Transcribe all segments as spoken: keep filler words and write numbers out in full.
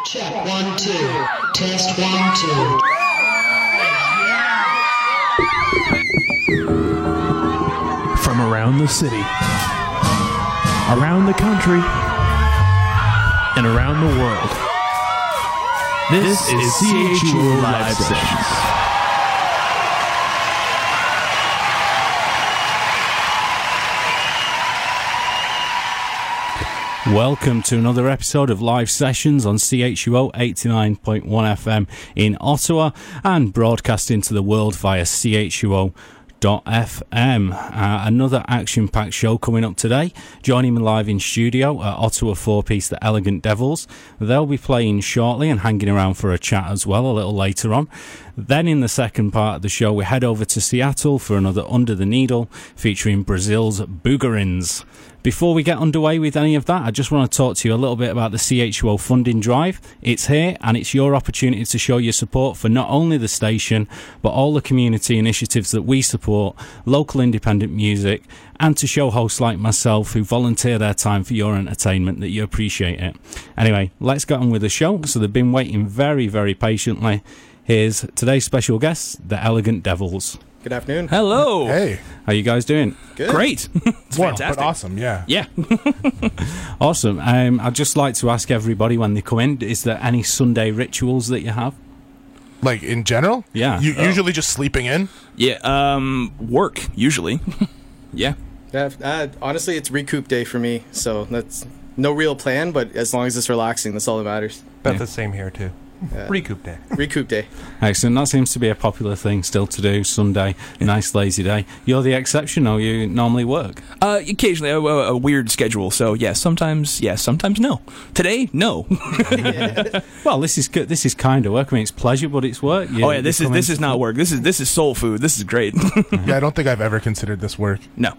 Check one, two. Test one, two. From around the city, around the country, and around the world, this, this is C H U O Live Sessions. Welcome to another episode of Live Sessions on C H U O eighty-nine point one F M in Ottawa and broadcasting to the world via C H U O dot F M. Uh, another action-packed show coming up today. Joining me live in studio at Ottawa four-piece The Elegant Devils. They'll be playing shortly and hanging around for a chat as well a little later on. Then in the second part of the show we head over to Seattle for another Under the Needle featuring Brazil's Boogerins. Before we get underway with any of that, I just want to talk to you a little bit about the C H U O funding drive. It's here and it's your opportunity to show your support for not only the station, but all the community initiatives that we support, local independent music, and to show hosts like myself who volunteer their time for your entertainment that you appreciate it. Anyway, let's get on with the show. So they've been waiting very, very patiently. Here's today's special guests, the Elegant Devils. Good afternoon. Hello. Hey. How you guys doing? Good. Great. It's well, fantastic. But awesome, yeah. Yeah. Awesome. Um, I'd just like to ask everybody when they come in, is there any Sunday rituals that you have? Like, in general? Yeah. You Oh. usually just sleeping in? Yeah. Um, Work, usually. Yeah. Yeah, uh, honestly, it's recoup day for me, so that's no real plan, but as long as it's relaxing, that's all that matters. About Yeah. the same here, too. Yeah. Recoup day. Recoup day. Excellent. That seems to be a popular thing still to do, Sunday. Nice lazy day. You're the exception, or you normally work? Uh, occasionally, a, a, a weird schedule. So, yes, sometimes yes, sometimes no. Today, no. Well, this is good. This is kind of work. I mean, it's pleasure, but it's work. You, oh yeah, this you is come this in- is not work. This is this is soul food. This is great. Yeah, I don't think I've ever considered this work. No.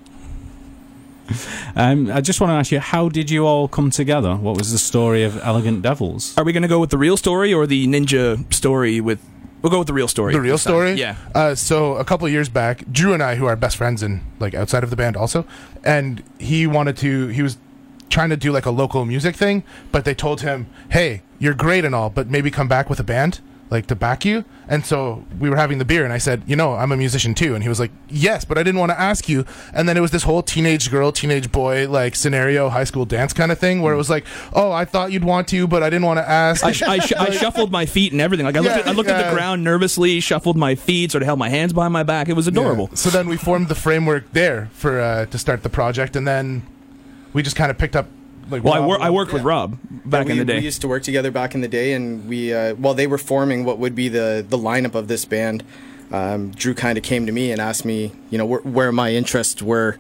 Um, I just want to ask you, how did you all come together? What was the story of Elegant Devils? Are we going to go with the real story or the ninja story? With we'll go with the real story. The real this time. story? Yeah. Uh, so, a couple of years back, Drew and I, who are best friends and, like, outside of the band also, and he wanted to, he was trying to do, like, a local music thing, but they told him, hey, you're great and all, but maybe come back with a band, like, to back you. And so we were having the beer, and I said, you know, I'm a musician too. And he was like, yes, but I didn't want to ask you. And then it was this whole teenage girl, teenage boy, like, scenario, high school dance kind of thing, where it was like, oh, I thought you'd want to, but I didn't want to ask. I, sh- I, sh- I shuffled my feet and everything. Like I looked, Yeah, at, I looked yeah. at the ground nervously, shuffled my feet, sort of held my hands behind my back. It was adorable. Yeah. So then we formed the framework there for uh, to start the project, and then we just kind of picked up. Like, Well, I, Rob- wor- I worked with Yeah. Rob back Yeah, we, in the day. We used to work together back in the day, and we, uh, while they were forming what would be the, the lineup of this band, um, Drew kind of came to me and asked me, you know, wh- where my interests were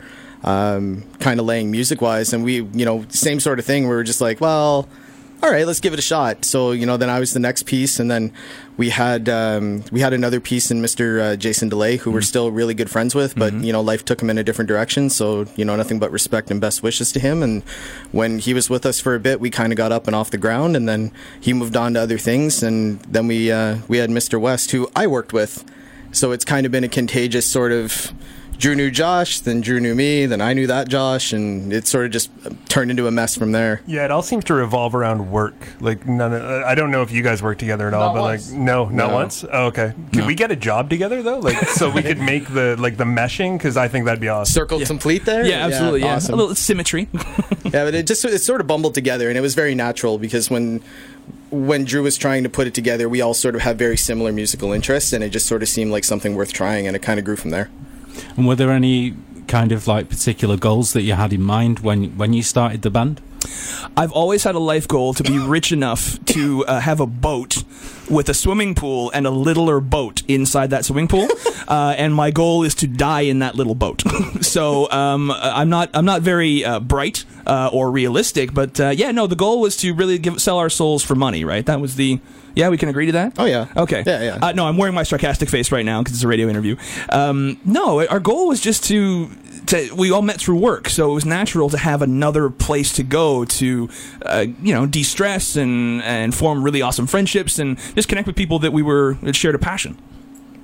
um, kind of laying music-wise, and we, you know, same sort of thing. We were just like, well, all right, let's give it a shot. So, you know, then I was the next piece, and then we had um, we had another piece in Mister Uh, Jason DeLay, who we're still really good friends with, but, you know, life took him in a different direction, so, you know, nothing but respect and best wishes to him. And when he was with us for a bit, we kind of got up and off the ground, and then he moved on to other things, and then we, uh, we had Mister West, who I worked with, so it's kind of been a contagious sort of... Drew knew Josh, then Drew knew me, then I knew that Josh, and it sort of just turned into a mess from there. Yeah, it all seems to revolve around work. Like, none of, I don't know if you guys work together at all, Not but once. like, no, not No. once. Oh, okay. Could No. we get a job together though? Like, so we could make the like the meshing, because I think that'd be awesome. Circle complete there? yeah, absolutely. Yeah, Awesome. a little symmetry. Yeah, but it just it sort of bumbled together, and it was very natural because when when Drew was trying to put it together, we all sort of have very similar musical interests, and it just sort of seemed like something worth trying, and it kind of grew from there. And were there any kind of like particular goals that you had in mind when when you started the band? I've always had a life goal to be rich enough to uh, have a boat with a swimming pool and a littler boat inside that swimming pool, uh, and my goal is to die in that little boat. So um, I'm not I'm not very uh, bright uh, or realistic, but uh, yeah, no, the goal was to really give sell our souls for money, right? That was the yeah, we can agree to that. Oh yeah, Okay. yeah, yeah. Uh, no, I'm wearing my sarcastic face right now because it's a radio interview. Um, no, our goal was just to, to. We all met through work, so it was natural to have another place to go to, uh, you know, de-stress and and form really awesome friendships and just connect with people that we were that shared a passion.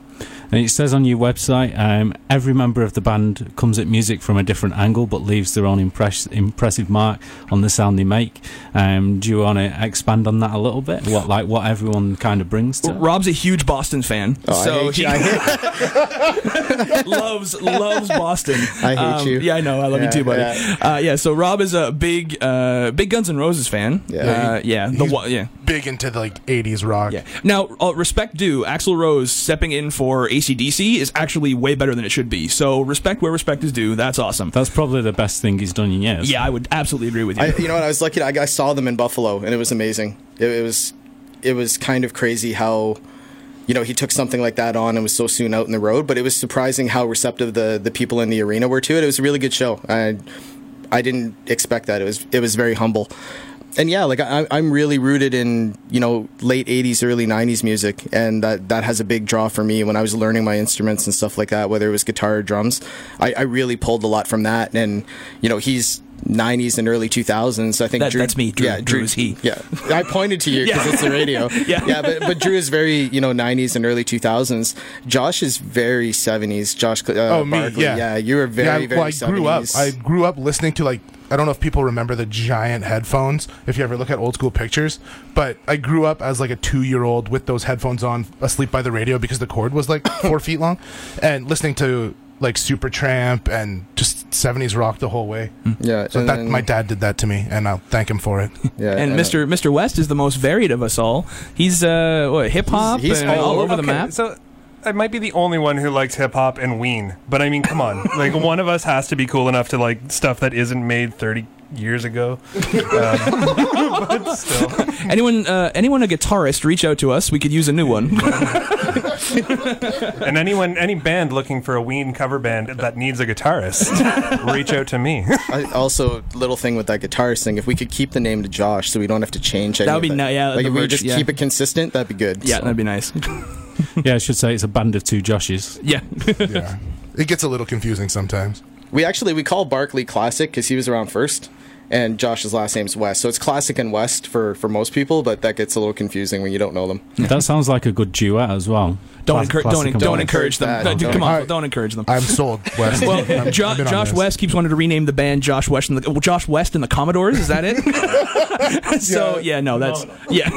And it says on your website, um, every member of the band comes at music from a different angle, but leaves their own impress- impressive mark on the sound they make. Um, do you want to expand on that a little bit? What like what everyone kind of brings to it? Rob's a huge Boston fan, Oh, so I hate he you. I hate, loves loves Boston. I hate Um, you. Yeah, I know. I love you Yeah, too, buddy. yeah. Uh, yeah. So Rob is a big, uh, big Guns N' Roses fan. Yeah. Uh, yeah. The He's- wa- yeah. Big into the, like eighties rock. Yeah. Now, uh, respect due, Axl Rose stepping in for A C D C is actually way better than it should be. So respect where respect is due. That's awesome. That's probably the best thing he's done in years. Yeah, I would absolutely agree with you. I, you know what? I was lucky. I, I saw them in Buffalo, and it was amazing. It, it was, it was kind of crazy how, you know, he took something like that on and was so soon out in the road. But it was surprising how receptive the the people in the arena were to it. It was a really good show. I, I didn't expect that. It was it was very humble. And yeah, like I, I'm really rooted in, you know, late eighties, early nineties music, and that that has a big draw for me. When I was learning my instruments and stuff like that, whether it was guitar or drums, I, I really pulled a lot from that. And you know, he's nineties and early two thousands. I think That- Drew, that's me. Drew- yeah, Drew is he. Yeah, I pointed to you because Yeah. it's the radio. Yeah. yeah, but but Drew is very, you know, nineties and early two thousands. Josh is very seventies. Josh, uh, Oh, me, Barkley. yeah. yeah, you were very yeah, very well, I grew up. seventies. I grew up listening to like I don't know if people remember the giant headphones. If you ever look at old school pictures, but I grew up as like a two year old with those headphones on, asleep by the radio because the cord was like four feet long, and listening to like Supertramp and just seventies rock the whole way. yeah, So and that then- my dad did that to me, and I'll thank him for it. yeah, and uh, Mister Mister West is the most varied of us all. He's uh, what, hip hop He's- he's and all over the Okay, map. So I might be the only one who likes hip hop and Ween, but I mean, come on, like one of us has to be cool enough to like stuff that isn't made thirty years ago. Um, but still, Anyone, uh, anyone a guitarist, reach out to us. We could use a new one. and anyone, any band looking for a Ween cover band that needs a guitarist, reach out to me. I, also, little thing with that guitarist thing. If we could keep the name to Josh, so we don't have to change. Any That would of be it. ni- yeah, Like the if we merch, just yeah. keep it consistent, that'd be good. Yeah, so. that'd be nice. Yeah, I should say it's a band of two Joshes. Yeah. Yeah, it gets a little confusing sometimes. We actually we call Barkley Classic because he was around first, and Josh's last name's West. So it's Classic and West for, for most people, but that gets a little confusing when you don't know them. That sounds like a good duet as well. Don't Class- encourage. classic Don't, and don't West. encourage them. that. No, dude, Don't come on, encourage- don't encourage them. I'm sold, West. Well, I'm- jo- I've been on Josh this. West keeps wanting to rename the band Josh West and the well, Josh West and the Commodores. Is that it? so yeah, no, that's yeah.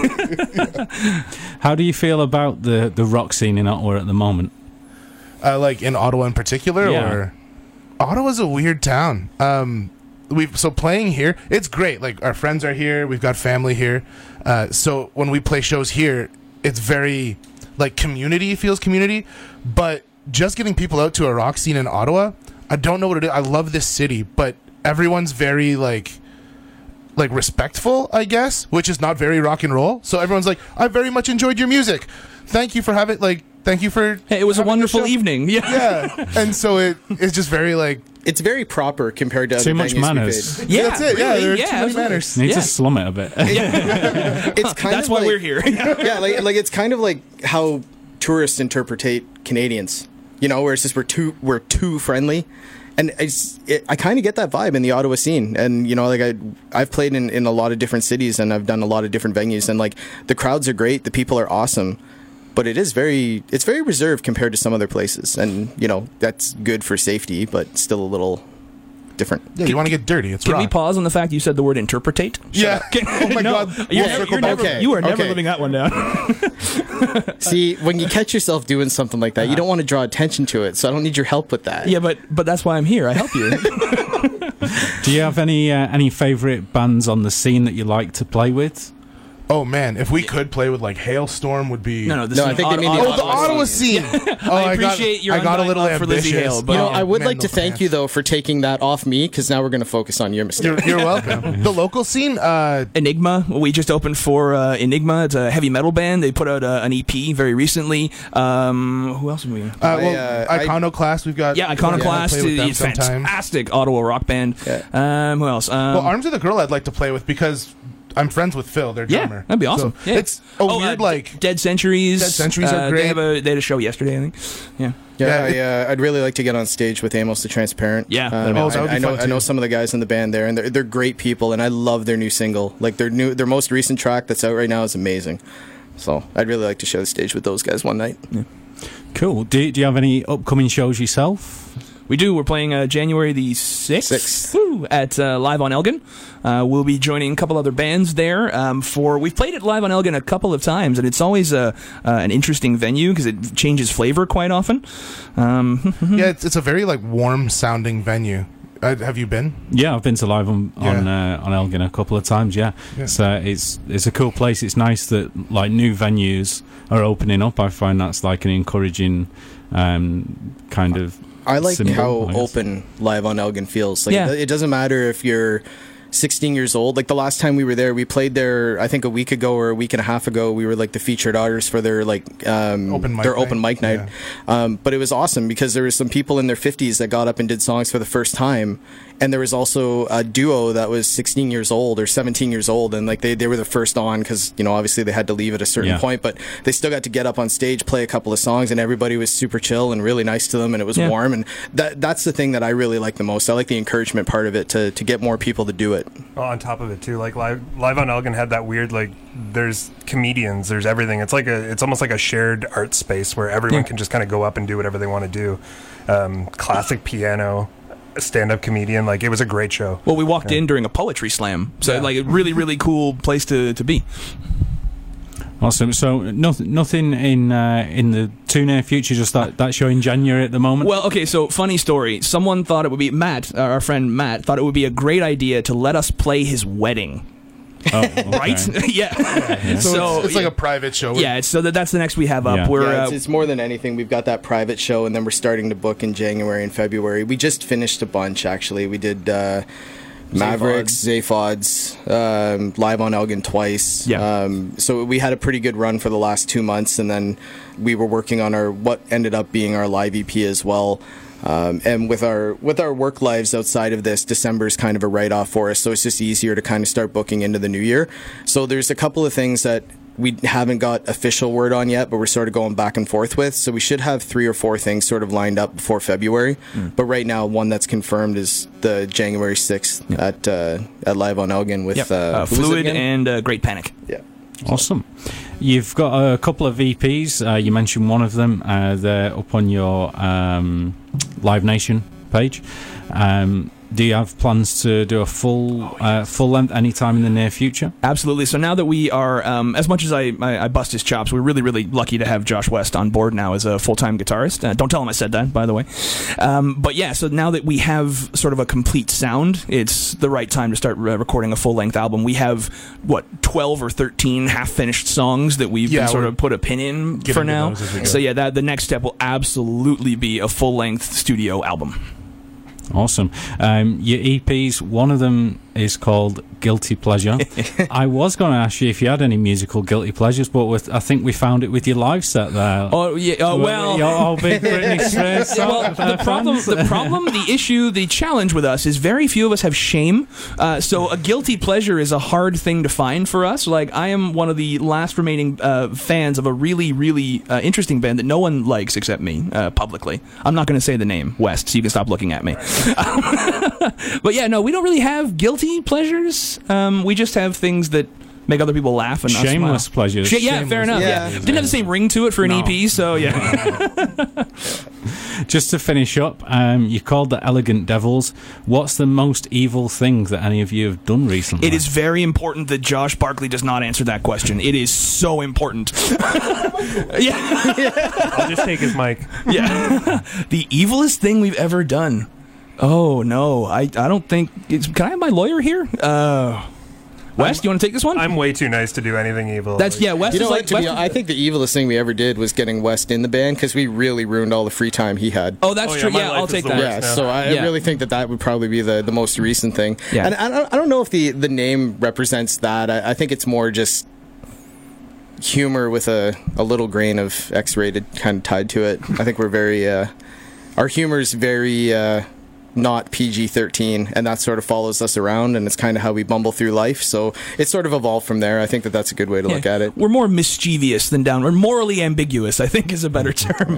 How do you feel about the, the rock scene in Ottawa at the moment? Uh, like in Ottawa in particular, Yeah. or Ottawa's a weird town. Um, we've so playing here, it's great. Like our friends are here, we've got family here. Uh, so when we play shows here, it's very like community feels community. But just getting people out to a rock scene in Ottawa, I don't know what it is. I love this city, but everyone's very like. like respectful, I guess, which is not very rock and roll. So everyone's like, I very much enjoyed your music. Thank you for having like thank you for Hey, it was a having wonderful show." evening. Yeah. Yeah. And so it it's just very like It's very proper compared to Too other much venues we manners. played. Yeah, that's it. Yeah, really, there are yeah, too many absolutely. manners. Need Yeah. to slum it a bit. It's kind That's of why like, we're here. yeah, like like it's kind of like how tourists interpretate Canadians. You know, where it's just we're too we're too friendly. And it's, it, I kind of get that vibe in the Ottawa scene, and you know, like I, I've played in, in a lot of different cities, and I've done a lot of different venues, and like the crowds are great, the people are awesome, but it is very, it's very reserved compared to some other places, and you know that's good for safety, but still a little different. yeah, you want to get dirty. It's Can rock. we pause on the fact you said the word interpretate? Yeah. Oh my No, god. You're, We'll never, circle you're back. never, Okay, you are never okay. living that one down. See, when you catch yourself doing something like that, you don't want to draw attention to it, so I don't need your help with that. yeah, but but that's why I'm here. I help you. Do you have any uh, any favourite bands on the scene that you like to play with? Oh man, if we could play with like Hailstorm would be No, no. This No, is I think they Ot- mean Ot- the Oh, the Ottawa scene. Oh, I appreciate got, your I got a undying little love for Lizzie ambitious. Hale, but- You know, Oh, I would man, like to those thank bands. you though for taking that off me, because now we're going to focus on your mistake. You're, you're welcome. The local scene, uh, Enigma. We just opened for uh, Enigma. It's a heavy metal band. They put out uh, an E P very recently. Um, who else are we? uh, well, I, uh, Iconoclast. We've got Yeah, Iconoclast. play with them is sometimes. fantastic Ottawa rock band. Yeah. Um, who else? Um, Well, Arms of the Girl, I'd like to play with because I'm friends with Phil, their yeah, drummer. that'd be awesome. So yeah. It's a Oh, weird uh, like. Dead Centuries. Dead Centuries uh, are They, great. have a, they had a show yesterday, I think. Yeah. Yeah, Yeah, I, uh, I'd really like to get on stage with Amos the Transparent. Yeah, that'd um, be Oh, I, that would be I know fun, I know too. some of the guys in the band there, and they're they're great people, and I love their new single. Like their new their most recent track that's out right now is amazing. So I'd really like to share the stage with those guys one night. Cool. Do, do you have any upcoming shows yourself? We do. We're playing uh, January the sixth, Sixth. Woo, at uh, Live on Elgin. Uh, we'll be joining a couple other bands there. Um, for we've played it Live on Elgin a couple of times, and it's always a, uh, an interesting venue because it changes flavor quite often. Um, Yeah, it's, it's a very like warm sounding venue. Uh, have you been? Yeah, I've been to Live on on, Yeah. uh, on Elgin a couple of times. Yeah, Yeah. so it's it's a cool place. It's nice that like new venues are opening up. I find that's like an encouraging um, kind of. I like symbol, how I guess. open Live on Elgin feels. Like Yeah. it, it doesn't matter if you're sixteen years old. Like the last time we were there, we played there. I think a week ago or a week and a half ago. We were like the featured artists for their like um, Open mic their night. open mic night. Um, but it was awesome because there was some people in their fifties that got up and did songs for the first time. And there was also a duo that was sixteen years old or seventeen years old, and like they, they were the first on because you know obviously they had to leave at a certain Yeah. point, but they still got to get up on stage, play a couple of songs, and everybody was super chill and really nice to them, and it was Yeah. warm, and that that's the thing that I really like the most. I like the encouragement part of it to to get more people to do it. Well, on top of it too, like live live on Elgin had that weird like there's comedians, there's everything. It's like a it's almost like a shared art space where everyone Yeah. can just kind of go up and do whatever they want to do. Um, classic piano, stand-up comedian. Like it was a great show. well, we walked Yeah. in during a poetry slam, so Yeah. like a really really cool place to, to be. Awesome. So nothing, nothing in uh, in the too near future. Just that, that show in January at the moment. Well, okay, so funny story. Someone thought it would be Matt, our friend Matt, thought it would be a great idea to let us play his wedding. Oh, okay. Right? yeah. So, So, it's, it's like yeah. a private show. Yeah, it's, so that, that's the next we have up. Yeah. We're Yeah, uh, it's, it's more than anything. We've got that private show, and then we're starting to book in January and February. We just finished a bunch actually. We did. Uh, Mavericks, Zaphods, um, Live on Elgin twice. Yeah. Um, so we had a pretty good run for the last two months, and then we were working on our what ended up being our live E P as well. Um, and with our with our work lives outside of this, December is kind of a write off for us, so it's just easier to kind of start booking into the new year. So there's a couple of things that we haven't got official word on yet, but we're sort of going back and forth with. So we should have three or four things sort of lined up before February. Mm. But right now, one that's confirmed is the January sixth at uh, at Live on Elgin with yep. uh, uh, who was it Fluid again? and uh, Great Panic. Yeah. Awesome. You've got a couple of E Ps. Uh, you mentioned one of them. Uh, they're up on your um, Live Nation page. Um, do you have plans to do a full uh, full length anytime in the near future? Absolutely. So now that we are, um, as much as I, I, I bust his chops, we're really, really lucky to have Josh West on board now as a full-time guitarist. Uh, don't tell him I said that, by the way. Um, but yeah, so now that we have sort of a complete sound, it's the right time to start re- recording a full-length album. We have, what, twelve or thirteen half-finished songs that we've Yeah, been sort we're of put a pin in getting for to now. those as we go. So yeah, that the next step will absolutely be a full-length studio album. Awesome. Um, your E Ps, one of them is called Guilty Pleasure. I was going to ask you if you had any musical guilty pleasures, but with, I think we found it with your live set there. Oh yeah. Oh well. You're all big Britney Spears. Well, the problem, the problem, the issue, the challenge with us is very few of us have shame. Uh, so a guilty pleasure is a hard thing to find for us. Like I am one of the last remaining uh, fans of a really, really uh, interesting band that no one likes except me uh, publicly. I'm not going to say the name West, so you can stop looking at me. But yeah, no, we don't really have guilty pleasures. Um, we just have things that make other people laugh and not Shameless smile. pleasures. Sh- yeah, fair enough. Yeah. Yeah. Didn't have the same ring to it for an No. E P, so yeah. Just to finish up, um, you called the Elegant Devils. What's the most evil thing that any of you have done recently? It is very important that Josh Barkley does not answer that question. It is so important. yeah. I'll just take his mic. Yeah. The evilest thing we've ever done. Oh, no. I, I don't think... It's, can I have my lawyer here? Uh, Wes, do you want to take this one? I'm way too nice to do anything evil. That's... Yeah, Wes You know is what? like... To be, Wes- I think the evilest thing we ever did was getting West in the band because we really ruined all the free time he had. oh, that's Oh, yeah, true. my Yeah, life I'll is take the that. worst. Yeah, now. so I, Yeah. I really think that that would probably be the, the most recent thing. Yeah. And I don't, I don't know if the, the name represents that. I, I think it's more just humor with a, a little grain of X-rated kind of tied to it. I think we're very... Uh, our humor is very... Uh, not P G thirteen, and that sort of follows us around, and it's kind of how we bumble through life. So it's sort of evolved from there. I think that that's a good way to Yeah. look at it. We're more mischievous than down. We're morally ambiguous, I think is a better term.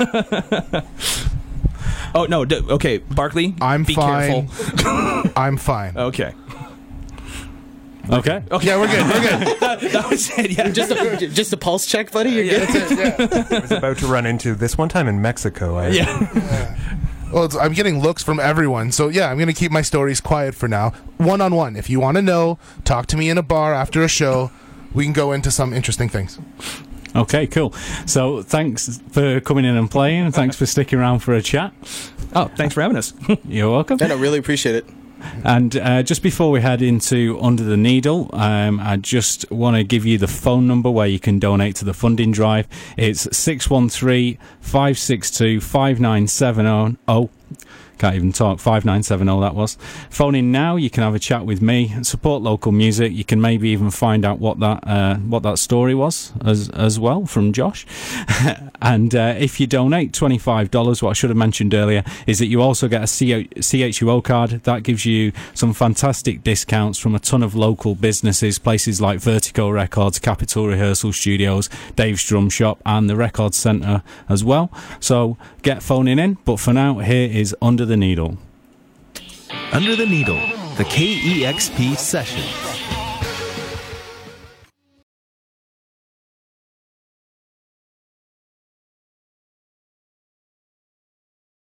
Oh, no. D- okay, Barkley, I'm be fine. careful. I'm fine. Okay. Okay. Okay. Yeah, we're good. We're good. that, that was it. Yeah. Just a just a pulse check, buddy. You're Yeah. good. I was about to run into this one time in Mexico. I, Yeah. Well, it's, I'm getting looks from everyone, so yeah, I'm going to keep my stories quiet for now. One on one. If you want to know, talk to me in a bar after a show. We can go into some interesting things. Okay, cool. So thanks for coming in and playing, and thanks for sticking around for a chat. Oh, thanks for having us. You're welcome. And I really appreciate it. And uh, just before we head into Under the Needle, um, I just want to give you the phone number where you can donate to the funding drive. It's six one three, five six two, five nine seven zero. Can't even talk. five nine seven zero, that was. Phone in now. You can have a chat with me. Support local music. You can maybe even find out what that uh, what that story was as as well from Josh. And uh, if you donate twenty-five dollars, what I should have mentioned earlier is that you also get a C H U O card. That gives you some fantastic discounts from a ton of local businesses, places like Vertigo Records, Capitol Rehearsal Studios, Dave's Drum Shop, and the Record Centre as well. So get phoning in. But for now, here is Under the Needle. Under the Needle, the K E X P session.